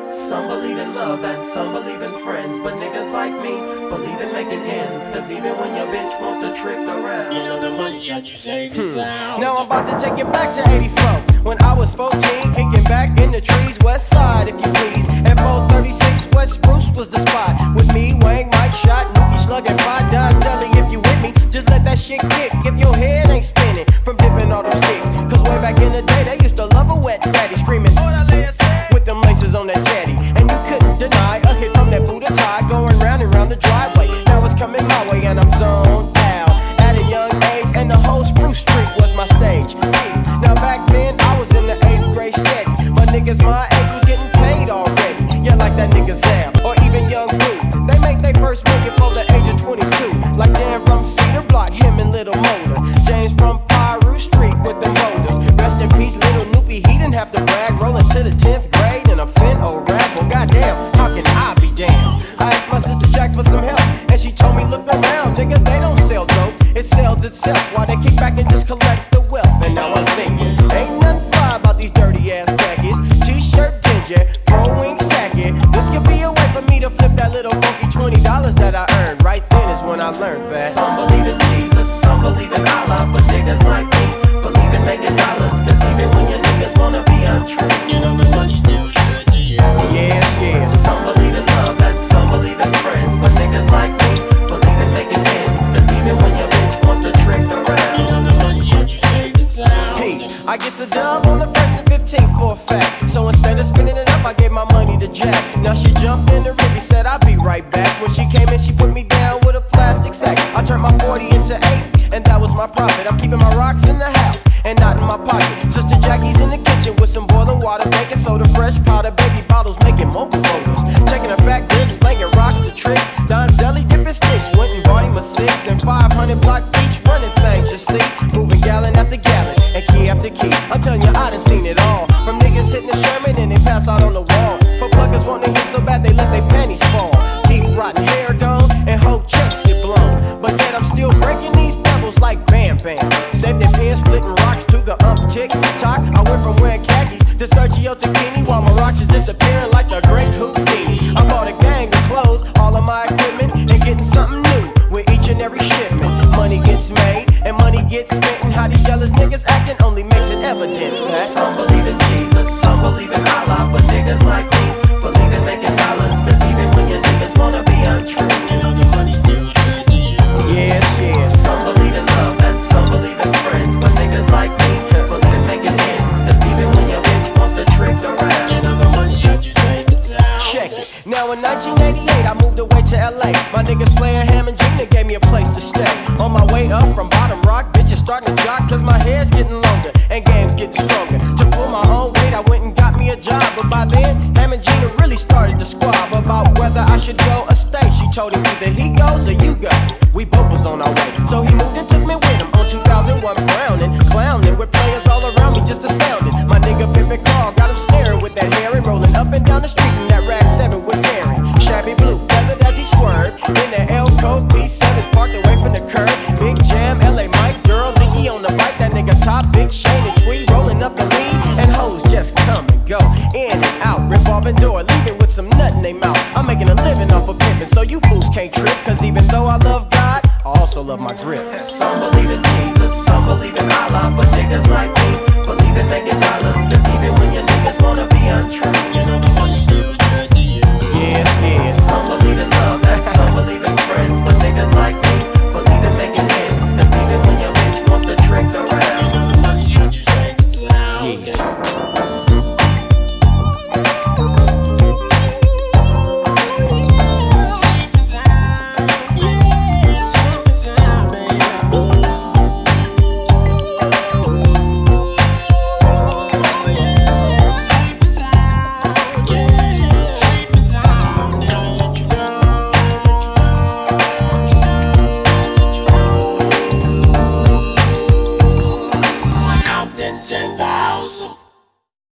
Some believe in love and some believe in friends, but niggas like me believe in making ends. Cause even when your bitch wants to trick around, you know the money shot you saving sound. Now I'm about to take it back to 84, when I was 14, kicking back in the trees, west side if you please. And 436 West Spruce was the spot, with me, Wang, Mike, Shot, Nookie, Slug, and Five Don Zelly. If you with me, just let that shit kick if your head ain't spinning from dipping all those sticks. Cause way back in the day, they used to love a wet daddy screaming with them laces on that caddy. And you couldn't deny a hit from that Buddha tie going round and round the driveway. Now it's coming my way and I'm zoned out at a young age, and the whole Spruce Street was my stage. Now back then I was in the 8th grade steady, but niggas my age was getting paid already. Yeah, like that nigga Zam or even Young Blue. They make their first million for the age of 22. Like Dan from Cedar Block, him and Little Motor. James from Piru Street with the motors. Rest in peace, Little Noopy, he didn't have to brag. Rolling to the 10th grade and a fin old rap. Well, goddamn, how can I be damned? I asked my sister Jack for some help, and she told me look around, nigga, they don't sell dope. It sells itself while they kick back and just collect the wealth. And now I'm thinking, ain't nothing fly about these dirty ass khakis. T-shirt ginger, pro wings tacky. This could be a way for me to flip that little funky $20 that I earned. Right then is when I learned that some believe in Jesus, some believe in Allah, but niggas like me believe in making dollars. Cause even when your niggas wanna be untrue, you know the money's still good to you. Yes, yes. Some believe in love and some believe in friends, but niggas like me believe in making ends. Cause even when your bitch wants to trick around, you know the money shot you saving sound. Hey, I get a dub on the first and 15th for a fact. So instead of spinning it up, I gave my money to Jack. Now she jumped in the river, said I'll be right back. When she came in, she put me down with a plastic sack. I turned my 40 into 8, and that was my profit. I'm keeping my rocks in the house and not in my pocket. Sister Jackie's in the kitchen with some boiling water, baking soda, fresh powder, baby bottles, making mobile photos. Checking her fat grips, slinging rocks to tricks. Don Zelly dipping sticks, went and bought him a 6 and 500 block each, running things, you see. Moving gallon after gallon and key after key. I'm telling you, I done seen it all. From niggas hitting the Sherman and they pass out on the wall. For pluggers wanting to hit so bad they let their panties fall. Teeth rotten, hair gone, and whole checks get blown. But yet I'm still breaking these pebbles like Bam Bam. Save their pins, splitting rocks to the tick-tock. I went from wearing khakis to Sergio Tacchini, while my rocks is disappearing like the great Houdini. I bought a gang of clothes, all of my equipment, and getting something new with each and every shipment. Money gets made and money gets spent, and how these jealous niggas acting only makes it evident that some believe in Jesus, some believe in Allah, but niggas like me believe in making dollars. Cause even when your niggas wanna be untrue, you know the money's still good to you. yes, yes. Some believe in love and some believe in friends, but niggas like me believe in making ends. Cause even when your bitch wants to trick around, you know the money shot you saving sound. Check it. Now in 1988 I moved away to LA. My niggas playing Hammond Jr. gave me a place to stay. On my way up from Bottom Rock, bitches starting to jock, cause my hair's getting longer and game's getting stronger. To pull my own weight I went and got me a job, but by then Hammond Jr. really started to squab about whether I should go or stay. She told him either he goes or you go. We both was on our way, so he moved and took me with him on 2001 Browning, clowning with players all around me just astounded. My nigga Pimpin' Carl got him staring with that hair and rolling up and down the street in that Rag 7 with Darren. Shabby blue, feathered as he swerved in the L Code B7's parked away from the curb. Big Jam, LA Mike, Durl, Leaky on the bike. That nigga Top, Big Shane and Twee rolling up the lead, and hoes just come and go, in and out, revolving door, leaving with some nut in they mouth. I'm making a living off of pimping, so you fools can't trip. Cause even though I love God, I also love my grip. some believe in Jesus, some believe in Allah, but niggas like me believe in making dollars. Cause even when your niggas wanna be untrue, you know the